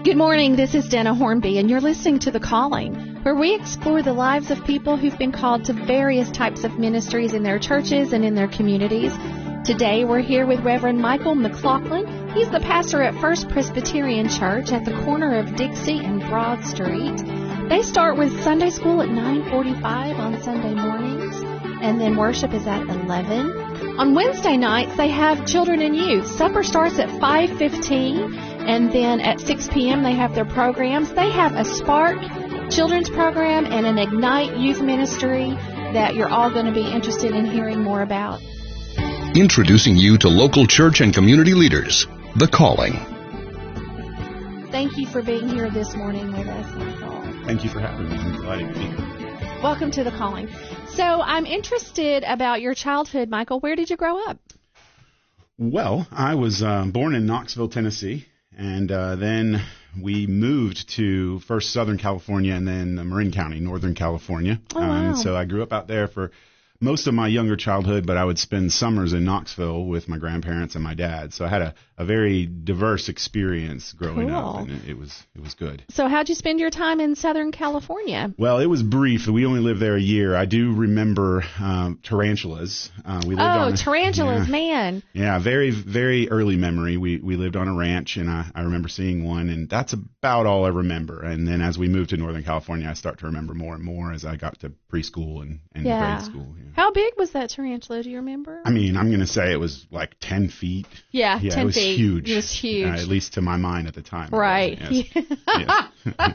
Good morning, this is Dana Hornby, and you're listening to The Calling, where we explore the lives of people who've been called to various types of ministries in their churches and in their communities. Today, we're here with Reverend Michael McLaughlin. He's the pastor at First Presbyterian Church at the corner of Dixie and Broad Street. They start with Sunday school at 9:45 on Sunday mornings, and then worship is at 11. On Wednesday nights, they have children and youth. Supper starts at 5:15, and then at 6 p.m. they have their programs. They have a Spark children's program and an Ignite youth ministry that you're all going to be interested in hearing more about. Introducing you to local church and community leaders. The Calling. Thank you for being here this morning with us, Michael. Thank you for having me. I'm delighted to be here. Welcome to The Calling. So I'm interested about your childhood, Michael. Where did you grow up? Well, I was born in Knoxville, Tennessee, and then we moved to first Southern California and then Marin County, Northern California. Oh, wow. So I grew up out there for most of my younger childhood, but I would spend summers in Knoxville with my grandparents and my dad. So I had a very diverse experience growing up, and it was good. So how'd you spend your time in Southern California? Well, it was brief. We only lived there a year. I do remember tarantulas. We lived tarantulas, man. Yeah, very, very early memory. We lived on a ranch, and I remember seeing one, and that's about all I remember. And then as we moved to Northern California, I start to remember more and more as I got to preschool and grade school. Yeah. How big was that tarantula? Do you remember? I mean, I'm going to say it was like 10 feet. Yeah, 10 feet. It was huge. It was huge. At least to my mind at the time. Right. Yes.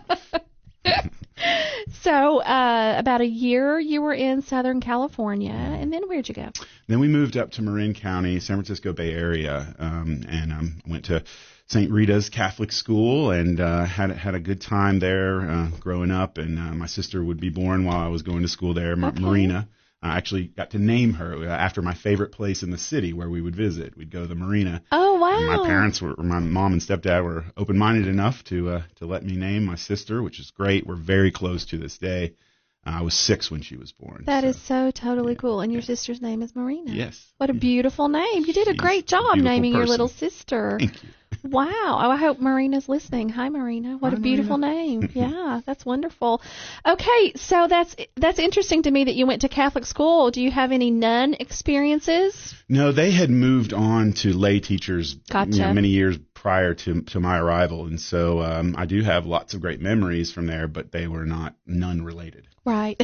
So about a year you were in Southern California, and then where'd you go? Then we moved up to Marin County, San Francisco Bay Area, and went to St. Rita's Catholic School and had a good time there growing up. And my sister would be born while I was going to school there, Marina. I actually got to name her after my favorite place in the city where we would visit. We'd go to the Marina. Oh, wow. And my mom and stepdad were open-minded enough to let me name my sister, which is great. We're very close to this day. I was 6 when she was born. That is so totally cool. And your sister's name is Marina. Yes. What a beautiful name. You did a great job naming your little sister. Thank you. Wow. I hope Marina's listening. Hi, Marina. What a beautiful name. Yeah, that's wonderful. Okay, so that's interesting to me that you went to Catholic school. Do you have any nun experiences? No, they had moved on to lay teachers many years prior to my arrival. And so I do have lots of great memories from there, but they were not nun related. Right.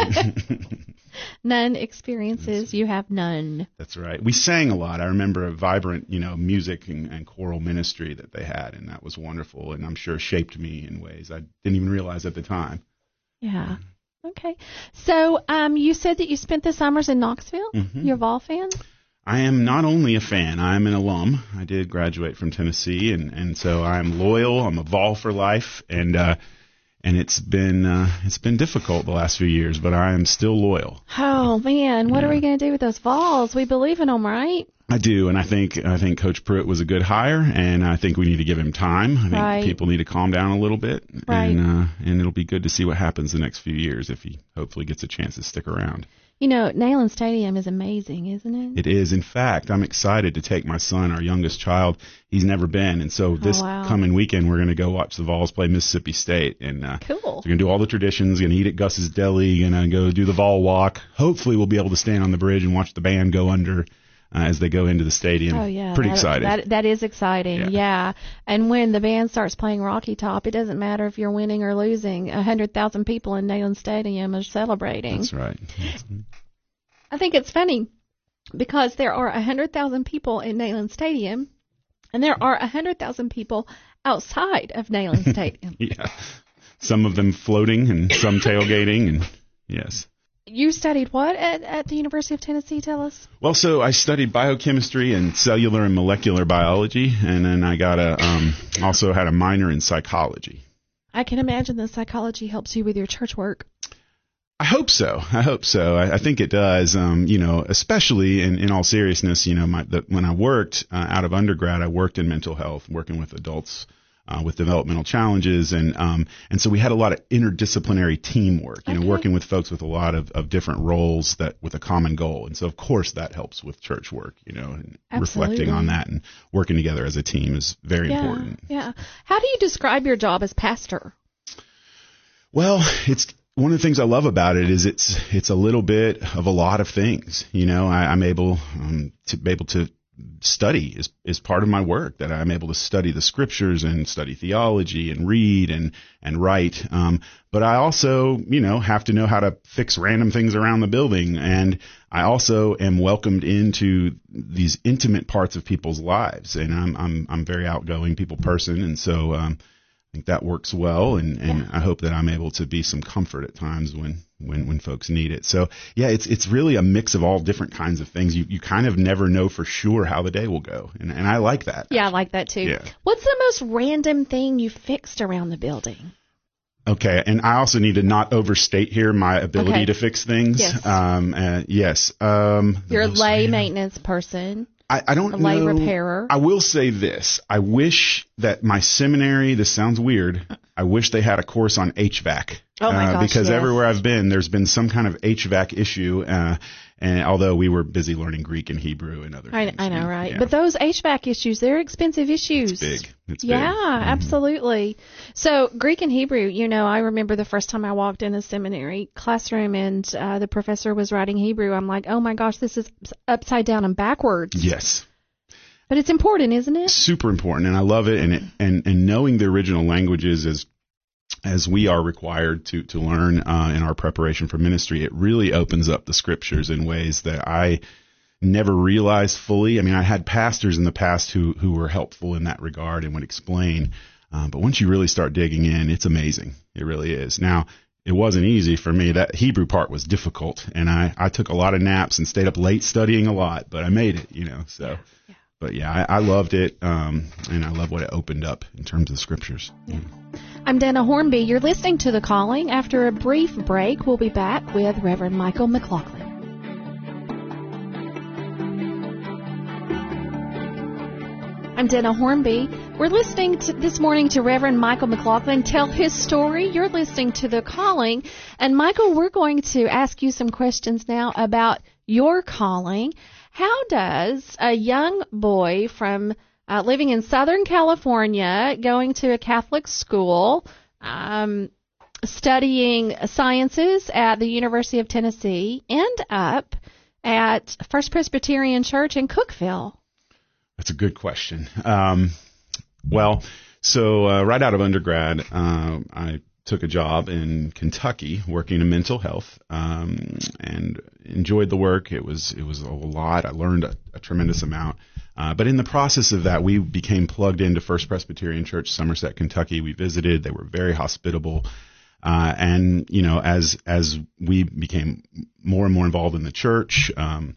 None experiences. You have none. That's right. We sang a lot. I remember a vibrant, music and choral ministry that they had, and that was wonderful, and I'm sure shaped me in ways I didn't even realize at the time. Yeah. Okay. So you said that you spent the summers in Knoxville. Mm-hmm. You're a Vol fan? I am not only a fan, I am an alum. I did graduate from Tennessee, and so I'm loyal. I'm a Vol for life, and it's been difficult the last few years, but I am still loyal. Oh man, what are we going to do with those Vols? We believe in them, right? I do, and I think Coach Pruitt was a good hire, and I think we need to give him time. I think people need to calm down a little bit, and it'll be good to see what happens the next few years if he hopefully gets a chance to stick around. Neyland Stadium is amazing, isn't it? It is. In fact, I'm excited to take my son, our youngest child. He's never been. And so this coming weekend, we're going to go watch the Vols play Mississippi State. And cool. So we're going to do all the traditions, going to eat at Gus's Deli, going to go do the Vol walk. Hopefully we'll be able to stand on the bridge and watch the band go under as they go into the stadium. Oh, yeah. Pretty exciting. That is exciting, yeah. And when the band starts playing Rocky Top, it doesn't matter if you're winning or losing. 100,000 people in Neyland Stadium are celebrating. That's right. I think it's funny because there are 100,000 people in Neyland Stadium, and there are 100,000 people outside of Neyland Stadium. Yeah. Some of them floating and some tailgating, and yes. You studied what at the University of Tennessee, tell us? Well, so I studied biochemistry and cellular and molecular biology, and then I got also had a minor in psychology. I can imagine that psychology helps you with your church work. I hope so. I think it does. Especially in all seriousness, when I worked out of undergrad, I worked in mental health, working with adults with developmental challenges, and so we had a lot of interdisciplinary teamwork, working with folks with a lot of different roles that with a common goal. And so of course that helps with church work, and reflecting on that and working together as a team is very important. Yeah. How do you describe your job as pastor? Well, it's one of the things I love about it is it's a little bit of a lot of things. I'm able to study is part of my work, that I'm able to study the scriptures and study theology and read and write. But I also, have to know how to fix random things around the building. And I also am welcomed into these intimate parts of people's lives. And I'm very outgoing people person. And so, I think that works well, and I hope that I'm able to be some comfort at times when folks need it. So it's really a mix of all different kinds of things. You kind of never know for sure how the day will go, and I like that. Yeah, I like that too. Yeah. What's the most random thing you fixed around the building? Okay, and I also need to not overstate here my ability to fix things. Yes. You're a lay maintenance person. I don't know. A lay repairer. I will say this. I wish that my seminary, this sounds weird, I wish they had a course on HVAC. Oh my gosh, because everywhere I've been, there's been some kind of HVAC issue, and although we were busy learning Greek and Hebrew and other things. I know, right? Yeah. But those HVAC issues, they're expensive issues. It's big. It's big. Mm-hmm. Absolutely. So Greek and Hebrew, I remember the first time I walked in a seminary classroom and the professor was writing Hebrew. I'm like, oh my gosh, this is upside down and backwards. Yes. But it's important, isn't it? Super important, and I love it. And knowing the original languages as we are required to learn in our preparation for ministry, it really opens up the scriptures in ways that I never realized fully. I mean, I had pastors in the past who were helpful in that regard and would explain. But once you really start digging in, it's amazing. It really is. Now, it wasn't easy for me. That Hebrew part was difficult, and I took a lot of naps and stayed up late studying a lot, but I made it, so. Yeah. But I loved it, and I love what it opened up in terms of the scriptures. Yeah. I'm Dana Hornby. You're listening to The Calling. After a brief break, we'll be back with Reverend Michael McLaughlin. I'm Dana Hornby. We're listening this morning to Reverend Michael McLaughlin tell his story. You're listening to The Calling. And Michael, we're going to ask you some questions now about your calling. How does a young boy from living in Southern California, going to a Catholic school, studying sciences at the University of Tennessee, end up at First Presbyterian Church in Cookeville? That's a good question. Right out of undergrad, I took a job in Kentucky working in mental health, and enjoyed the work. It was a lot. I learned a tremendous amount. But in the process of that, we became plugged into First Presbyterian Church, Somerset, Kentucky. We visited. They were very hospitable. And as we became more and more involved in the church,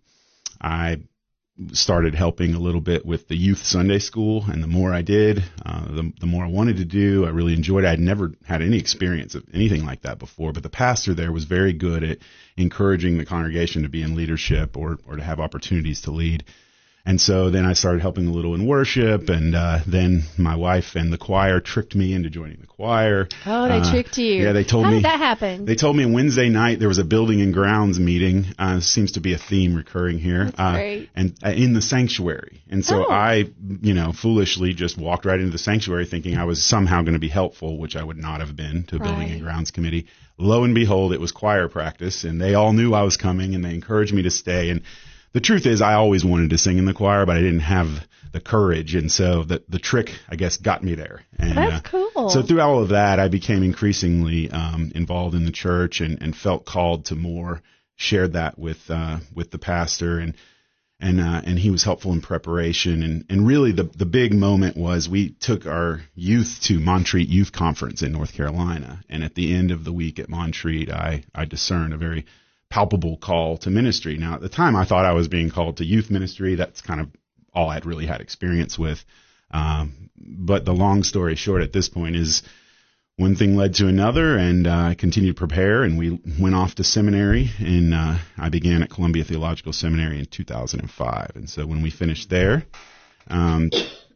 I started helping a little bit with the youth Sunday school. And the more I did, the more I wanted to do. I really enjoyed it. I'd never had any experience of anything like that before. But the pastor there was very good at encouraging the congregation to be in leadership or to have opportunities to lead. And so then I started helping a little in worship, and then my wife and the choir tricked me into joining the choir. Oh, they tricked you. Yeah, they told me. How did that happen? They told me Wednesday night there was a building and grounds meeting. Seems to be a theme recurring here. That's great. And in the sanctuary. And so I, foolishly just walked right into the sanctuary thinking I was somehow going to be helpful, which I would not have been to building and grounds committee. Lo and behold, it was choir practice, and they all knew I was coming, and they encouraged me to stay. And the truth is, I always wanted to sing in the choir, but I didn't have the courage, and so the trick, I guess, got me there. And, that's cool. So through all of that, I became increasingly involved in the church and felt called to more. Shared that with the pastor, and he was helpful in preparation. And really, the big moment was we took our youth to Montreat Youth Conference in North Carolina, and at the end of the week at Montreat, I discerned a very palpable call to ministry. Now, at the time, I thought I was being called to youth ministry. That's kind of all I'd really had experience with. But the long story short at this point is one thing led to another, and I continued to prepare, and we went off to seminary, and I began at Columbia Theological Seminary in 2005. And so when we finished there,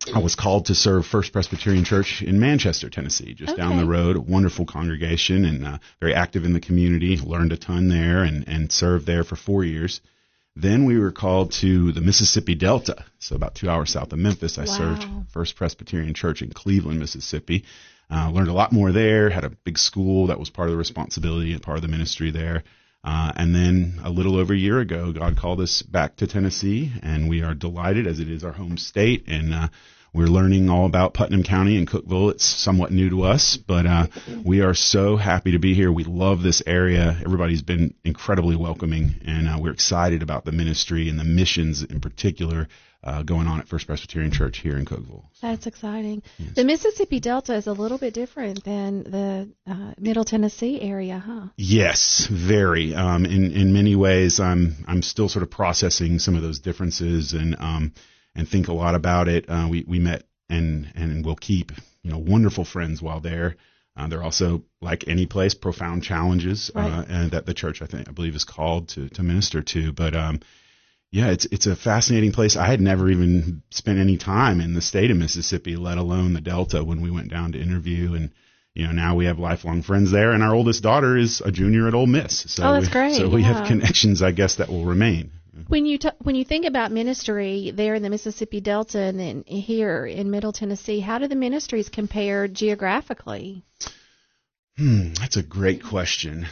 I was called to serve First Presbyterian Church in Manchester, Tennessee, just down the road. A wonderful congregation and very active in the community. Learned a ton there and served there for 4 years. Then we were called to the Mississippi Delta, so about 2 hours south of Memphis. I served First Presbyterian Church in Cleveland, Mississippi. Learned a lot more there, had a big school that was part of the responsibility and part of the ministry there. And then a little over a year ago, God called us back to Tennessee, and we are delighted as it is our home state. And we're learning all about Putnam County and Cookeville. It's somewhat new to us, but we are so happy to be here. We love this area. Everybody's been incredibly welcoming, and we're excited about the ministry and the missions in particular going on at First Presbyterian Church here in Cookeville. That's exciting. Yes. The Mississippi Delta is a little bit different than the Middle Tennessee area, huh? Yes, very. In many ways, I'm still sort of processing some of those differences and think a lot about it. We met and will keep wonderful friends while there. There are also, like any place, profound challenges and that the church I believe is called to minister to. But yeah, it's a fascinating place. I had never even spent any time in the state of Mississippi, let alone the Delta, when we went down to interview. And now we have lifelong friends there, and our oldest daughter is a junior at Ole Miss. So that's great. So we have connections, I guess, that will remain. When you think about ministry there in the Mississippi Delta and then here in Middle Tennessee, how do the ministries compare geographically? That's a great question.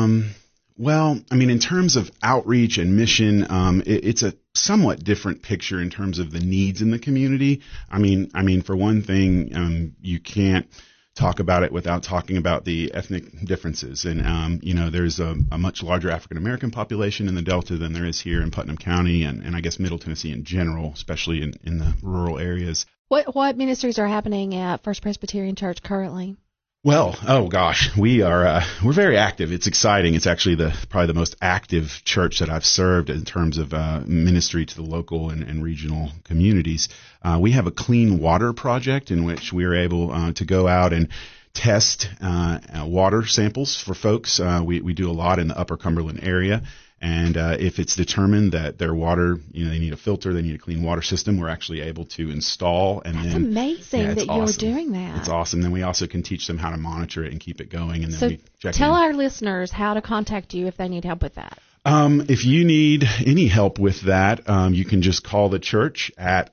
Well, I mean, in terms of outreach and mission, it's a somewhat different picture in terms of the needs in the community. I mean, for one thing, you can't talk about it without talking about the ethnic differences. And, there's a much larger African American population in the Delta than there is here in Putnam County and I guess Middle Tennessee in general, especially in the rural areas. What ministries are happening at First Presbyterian Church currently? Well, oh gosh, we're very active. It's exciting. It's actually probably the most active church that I've served in terms of ministry to the local and regional communities. We have a clean water project in which we are able to go out and test water samples for folks. We do a lot in the Upper Cumberland area. And if it's determined that their water, they need a filter, they need a clean water system, we're actually able to install. And That's then, amazing that you're doing that. It's awesome. Then we also can teach them how to monitor it and keep it going. And then we check tell our listeners how to contact you if they need help with that. If you need any help with that, you can just call the church at.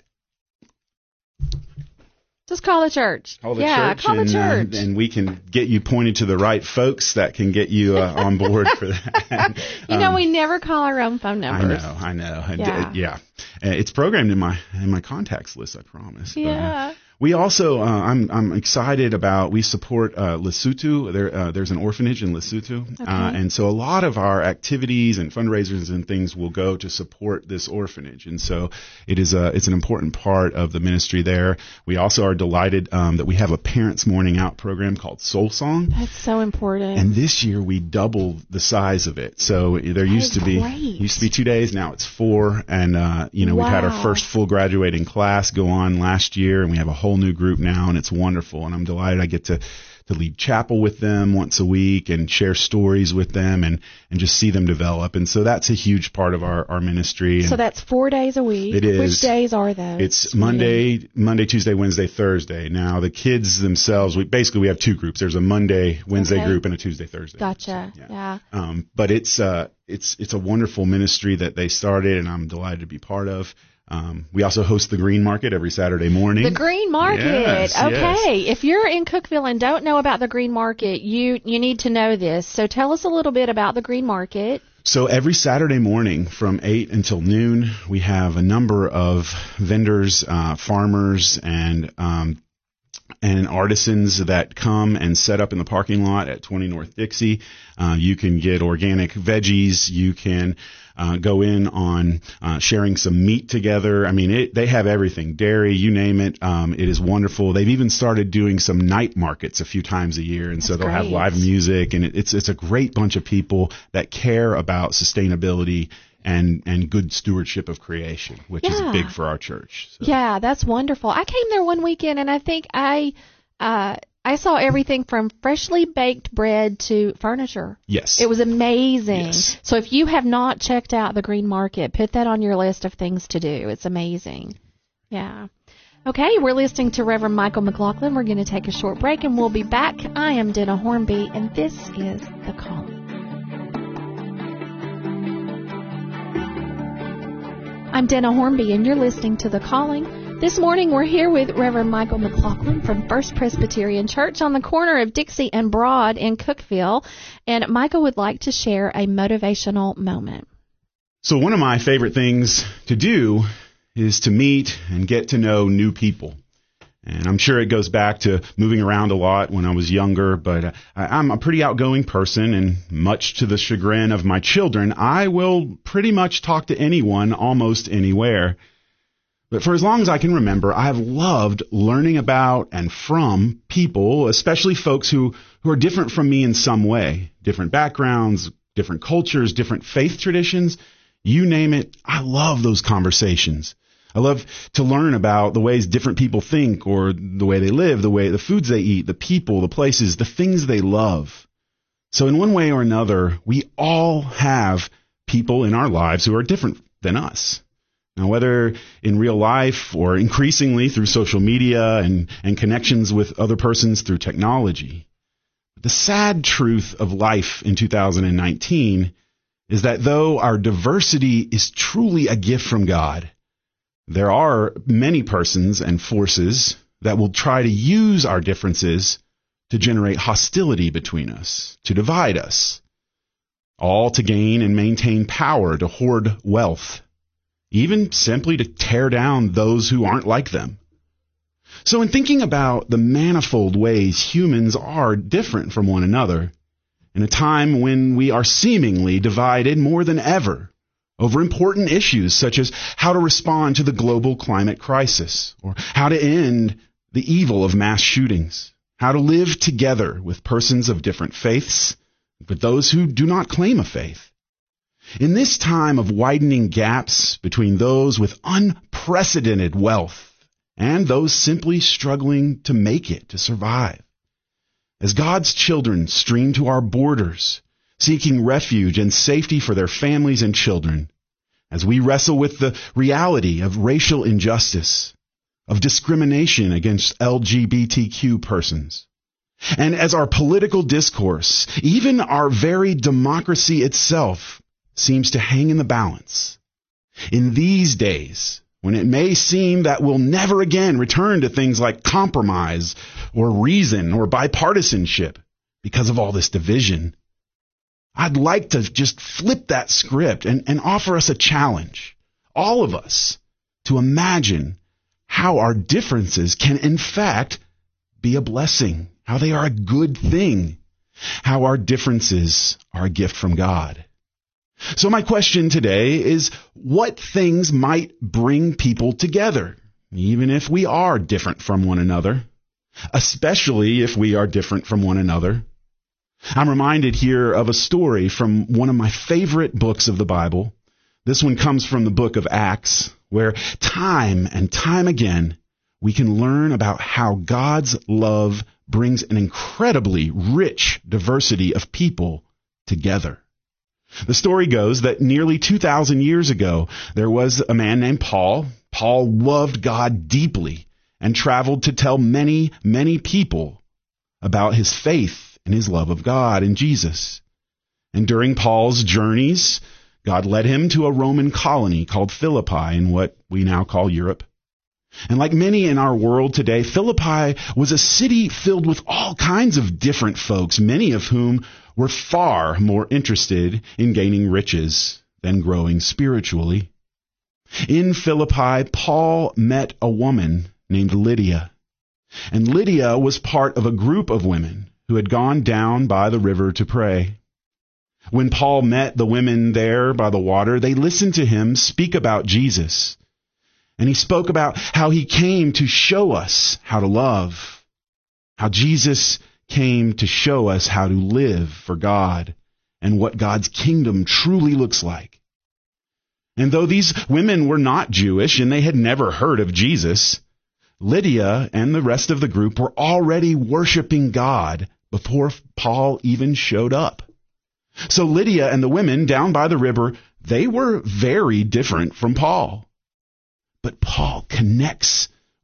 Just call the church. Call the church. And we can get you pointed to the right folks that can get you on board for that. We never call our own phone numbers. I know. Yeah. It's programmed in my contacts list, I promise. Yeah. We also, I'm excited about, we support Lesotho. There's an orphanage in Lesotho. Okay. And so a lot of our activities and fundraisers and things will go to support this orphanage. And so it's an important part of the ministry there. We also are delighted that we have a Parents Morning Out program called Soul Song. That's so important. And this year we doubled the size of it. So there used to be 2 days, now it's 4. And, we've had our first full graduating class go on last year, and we have a whole new group now, and it's wonderful. And I'm delighted I get to lead chapel with them once a week and share stories with them and just see them develop. And so that's a huge part of our ministry. So that's 4 days a week. It is. Which days are those? It's Monday, Tuesday, Wednesday, Thursday. Now the kids themselves, we have 2 groups. There's a Monday, Wednesday group and a Tuesday, Thursday. Gotcha. So, yeah. But it's a wonderful ministry that they started, and I'm delighted to be part of. We also host the Green Market every Saturday morning. The Green Market. Yes, okay. yes. If you're in Cookeville and don't know about the Green Market, you need to know this. So tell us a little bit about the Green Market. So every Saturday morning from 8 until noon, we have a number of vendors, farmers, and artisans that come and set up in the parking lot at 20 North Dixie. You can get organic veggies. You can go in on sharing some meat together. I mean, they have everything, dairy, you name it. It is wonderful. They've even started doing some night markets a few times a year, and so they'll have live music, and it's a great bunch of people that care about sustainability and good stewardship of creation, which is big for our church. So. Yeah, that's wonderful. I came there one weekend, and I think I saw everything from freshly baked bread to furniture. Yes. It was amazing. Yes. So if you have not checked out the Green Market, put that on your list of things to do. It's amazing. Yeah. Okay, we're listening to Reverend Michael McLaughlin. We're going to take a short break, and we'll be back. I am Denna Hornby, and this is The Calling. I'm Denna Hornby, and you're listening to The Calling. This morning, we're here with Reverend Michael McLaughlin from First Presbyterian Church on the corner of Dixie and Broad in Cookeville, and Michael would like to share a motivational moment. So one of my favorite things to do is to meet and get to know new people. And I'm sure it goes back to moving around a lot when I was younger, but I'm a pretty outgoing person, and much to the chagrin of my children, I will pretty much talk to anyone almost anywhere. But for as long as I can remember, I have loved learning about and from people, especially folks who are different from me in some way, different backgrounds, different cultures, different faith traditions, you name it. I love those conversations. I love to learn about the ways different people think, or the way they live, the foods they eat, the people, the places, the things they love. So in one way or another, we all have people in our lives who are different than us. Now, whether in real life or increasingly through social media and connections with other persons through technology. The sad truth of life in 2019 is that though our diversity is truly a gift from God, there are many persons and forces that will try to use our differences to generate hostility between us, to divide us, all to gain and maintain power, to hoard wealth, even simply to tear down those who aren't like them. So in thinking about the manifold ways humans are different from one another, in a time when we are seemingly divided more than ever over important issues such as how to respond to the global climate crisis, or how to end the evil of mass shootings, how to live together with persons of different faiths, with those who do not claim a faith. In this time of widening gaps between those with unprecedented wealth and those simply struggling to make it, to survive, as God's children stream to our borders, seeking refuge and safety for their families and children, as we wrestle with the reality of racial injustice, of discrimination against LGBTQ persons, and as our political discourse, even our very democracy itself, seems to hang in the balance. In these days, when it may seem that we'll never again return to things like compromise or reason or bipartisanship because of all this division, I'd like to just flip that script and offer us a challenge, all of us, to imagine how our differences can in fact be a blessing, how they are a good thing, how our differences are a gift from God. So my question today is, what things might bring people together, even if we are different from one another, especially if we are different from one another? I'm reminded here of a story from one of my favorite books of the Bible. This one comes from the book of Acts, where time and time again we can learn about how God's love brings an incredibly rich diversity of people together. The story goes that nearly 2,000 years ago, there was a man named Paul. Paul loved God deeply and traveled to tell many, many people about his faith and his love of God and Jesus. And during Paul's journeys, God led him to a Roman colony called Philippi in what we now call Europe. And like many in our world today, Philippi was a city filled with all kinds of different folks, many of whom were far more interested in gaining riches than growing spiritually. In Philippi, Paul met a woman named Lydia. And Lydia was part of a group of women who had gone down by the river to pray. When Paul met the women there by the water, they listened to him speak about Jesus. And he spoke about how he came to show us how to love, how Jesus came to show us how to live for God and what God's kingdom truly looks like. And though these women were not Jewish and they had never heard of Jesus, Lydia and the rest of the group were already worshiping God before Paul even showed up. So Lydia and the women down by the river, they were very different from Paul. But Paul connects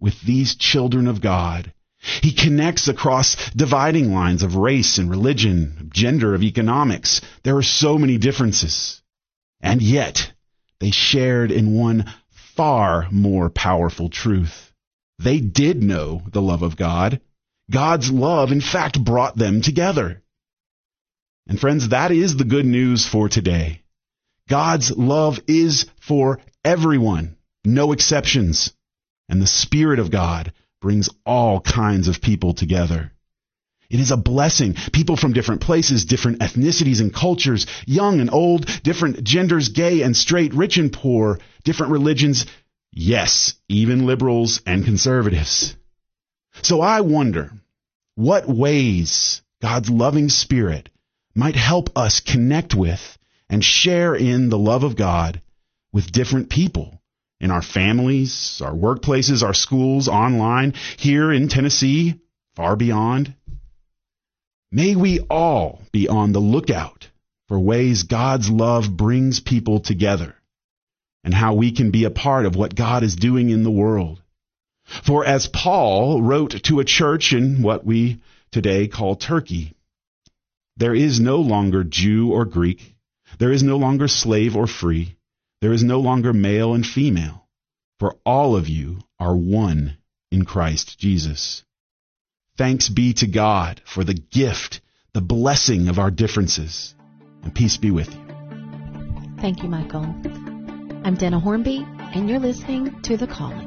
with these children of God. He connects across dividing lines of race and religion, of gender, of economics. There are so many differences. And yet, they shared in one far more powerful truth. They did know the love of God. God's love, in fact, brought them together. And friends, that is the good news for today. God's love is for everyone, no exceptions. And the Spirit of God brings all kinds of people together. It is a blessing. People from different places, different ethnicities and cultures, young and old, different genders, gay and straight, rich and poor, different religions, yes, even liberals and conservatives. So I wonder what ways God's loving Spirit might help us connect with and share in the love of God with different people. In our families, our workplaces, our schools, online, here in Tennessee, far beyond. May we all be on the lookout for ways God's love brings people together and how we can be a part of what God is doing in the world. For as Paul wrote to a church in what we today call Turkey, there is no longer Jew or Greek. There is no longer slave or free. There is no longer male and female, for all of you are one in Christ Jesus. Thanks be to God for the gift, the blessing of our differences, and peace be with you. Thank you, Michael. I'm Dana Hornby, and you're listening to The Calling.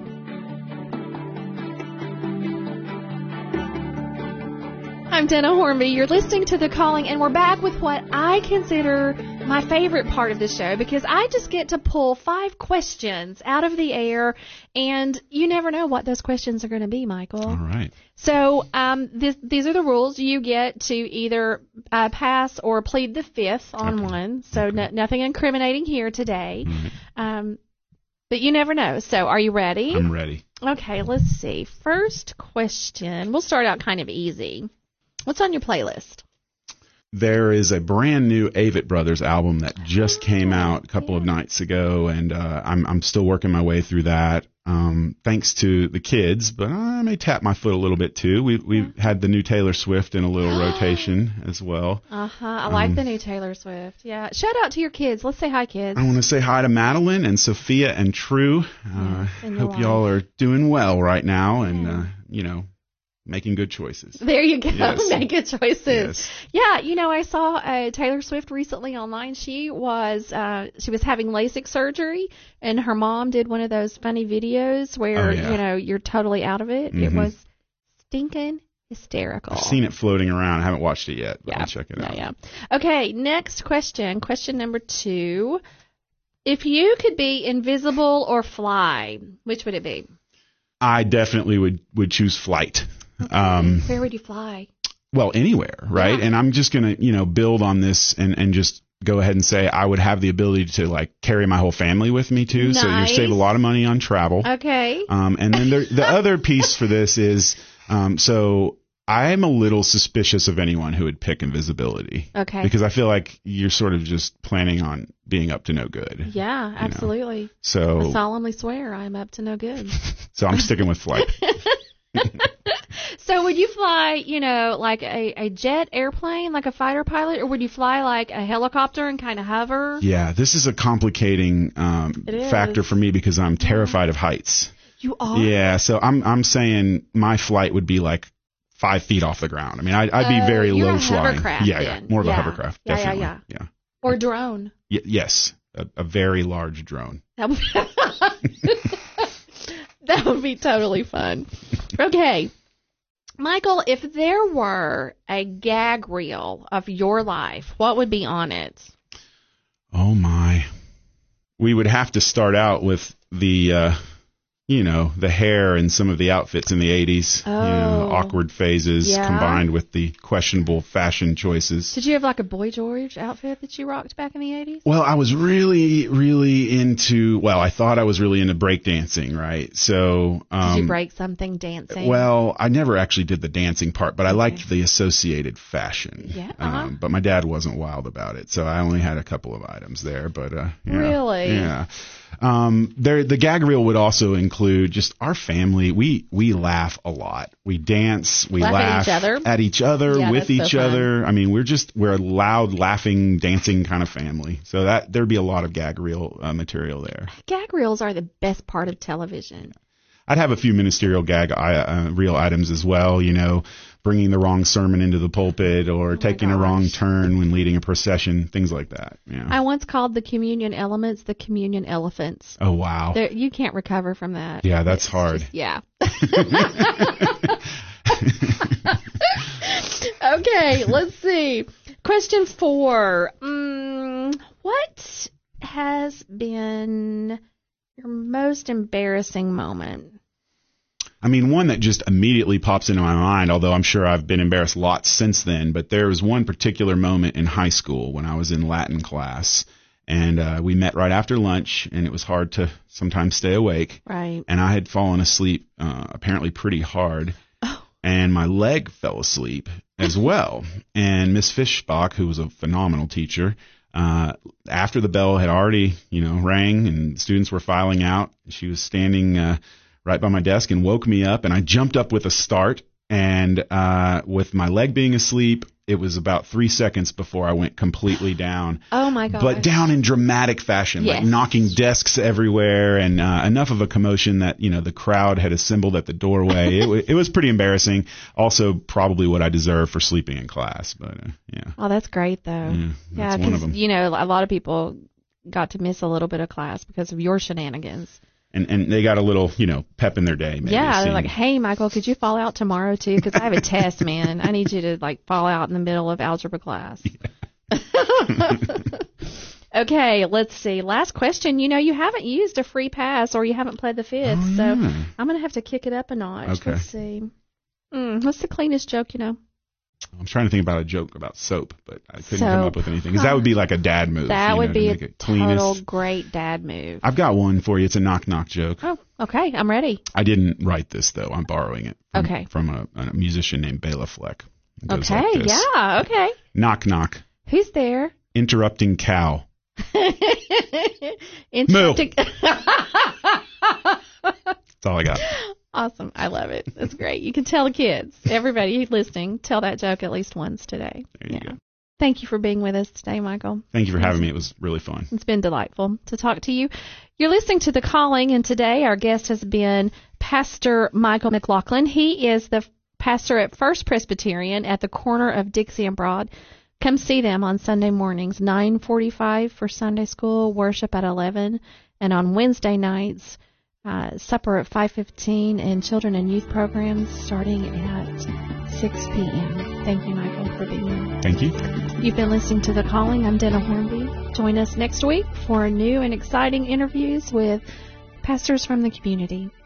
I'm Dana Hornby. You're listening to The Calling, and we're back with what I consider my favorite part of the show, because I just get to pull 5 questions out of the air, and you never know what those questions are going to be, Michael. All right. So these are the rules. You get to either pass or plead the fifth on one, so nothing incriminating here today. Mm-hmm. But you never know. So are you ready? I'm ready. Okay, let's see. First question. We'll start out kind of easy. What's on your playlist? There is a brand new Avett Brothers album that just came out a couple of nights ago, and I'm still working my way through that. Thanks to the kids, but I may tap my foot a little bit too. We've had the new Taylor Swift in a little rotation as well. I like the new Taylor Swift. Yeah. Shout out to your kids. Let's say hi, kids. I want to say hi to Madeline and Sophia and True. Hope y'all are doing well right now, and making good choices. There you go. Yes. Make good choices. Yes. Yeah, I saw Taylor Swift recently online. She was having LASIK surgery, and her mom did one of those funny videos where, you're totally out of it. Mm-hmm. It was stinking hysterical. I've seen it floating around. I haven't watched it yet, but I'll check it out. Yeah. Okay, next question. Question number 2. If you could be invisible or fly, which would it be? I definitely would choose flight. Okay. Where would you fly? Well, anywhere, right? Yeah. And I'm just going to, build on this and just go ahead and say I would have the ability to carry my whole family with me too. Nice. So you save a lot of money on travel. Okay. And then the other piece for this is, so I'm a little suspicious of anyone who would pick invisibility. Okay. Because I feel like you're sort of just planning on being up to no good. Yeah, absolutely. So I solemnly swear I'm up to no good. So I'm sticking with flight. So would you fly, like a jet airplane, like a fighter pilot, or would you fly like a helicopter and kind of hover? Yeah, this is a complicating factor for me because I'm terrified of heights. You are? Yeah, so I'm saying my flight would be like 5 feet off the ground. I mean, I'd be very low flying. Yeah, more of a hovercraft, definitely. Yeah. Or drone. Yes, a very large drone. That would be totally fun. Okay. Michael, if there were a gag reel of your life, what would be on it? Oh, my. We would have to start out with the hair and some of the outfits in the 80s. Oh. Awkward phases combined with the questionable fashion choices. Did you have like a Boy George outfit that you rocked back in the 80s? Well, I was really, really I thought I was really into breakdancing, right? So, did you break something dancing? Well, I never actually did the dancing part, but I liked the associated fashion. Yeah. But my dad wasn't wild about it, so I only had a couple of items there, but, Really? Yeah. The gag reel would also include just our family. We laugh a lot. We dance. We laugh at each other, yeah, with each other. I mean, we're a loud, laughing, dancing kind of family. So there'd be a lot of gag reel material there. Gag reels are the best part of television. I'd have a few ministerial gag reel items as well, bringing the wrong sermon into the pulpit or taking a wrong turn when leading a procession, things like that. Yeah. I once called the communion elements the communion elephants. Oh, wow. You can't recover from that. Yeah, that's hard. Yeah. Okay, let's see. Question 4. What has been your most embarrassing moment? I mean, one that just immediately pops into my mind, although I'm sure I've been embarrassed lots since then, but there was one particular moment in high school when I was in Latin class, and we met right after lunch, and it was hard to sometimes stay awake. Right. And I had fallen asleep apparently pretty hard, and my leg fell asleep as well. And Miss Fischbach, who was a phenomenal teacher, after the bell had already, rang and students were filing out, she was standing right by my desk and woke me up, and I jumped up with a start, and with my leg being asleep, it was about 3 seconds before I went completely down. Oh, my God. But down in dramatic fashion, yes. Like knocking desks everywhere, and enough of a commotion that, the crowd had assembled at the doorway. It was pretty embarrassing. Also, probably what I deserve for sleeping in class, but yeah. Oh, that's great, though. That's one of them. A lot of people got to miss a little bit of class because of your shenanigans. And they got a little, pep in their day. Maybe, yeah, they're like, hey, Michael, could you fall out tomorrow, too? Because I have a test, man. I need you to, fall out in the middle of algebra class. Yeah. Okay, let's see. Last question. You haven't used a free pass or you haven't played the fifth, so I'm going to have to kick it up a notch. Okay. Let's see. What's the cleanest joke, I'm trying to think about a joke about soap, but I couldn't come up with anything. Because that would be like a dad move. That would be a total great dad move. I've got one for you. It's a knock-knock joke. Oh, okay. I'm ready. I didn't write this, though. I'm borrowing it from a musician named Bela Fleck. It goes like this. Yeah, okay. Knock, knock. Who's there? Interrupting cow. Interrupting. That's all I got. Awesome. I love it. That's great. You can tell the kids, everybody listening, tell that joke at least once today. There you go. Thank you for being with us today, Michael. Thank you for having me. It was really fun. It's been delightful to talk to you. You're listening to The Calling, and today our guest has been Pastor Michael McLaughlin. He is the pastor at First Presbyterian at the corner of Dixie and Broad. Come see them on Sunday mornings, 9:45 for Sunday school, worship at 11, and on Wednesday nights, supper at 5:15, and children and youth programs starting at 6 p.m. Thank you, Michael, for being here. Thank you. You've been listening to The Calling. I'm Dana Hornby. Join us next week for new and exciting interviews with pastors from the community.